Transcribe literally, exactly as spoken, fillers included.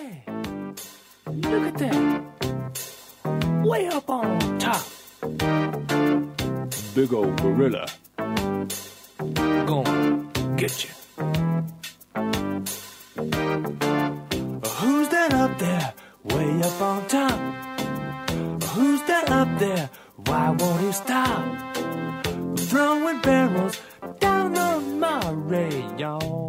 Hey, look at that. Way up on top. Big old gorilla. Gonna get you. Who's that up there? Way up on top. Who's that up there? Why won't he stop? Throwing barrels down on my rayon.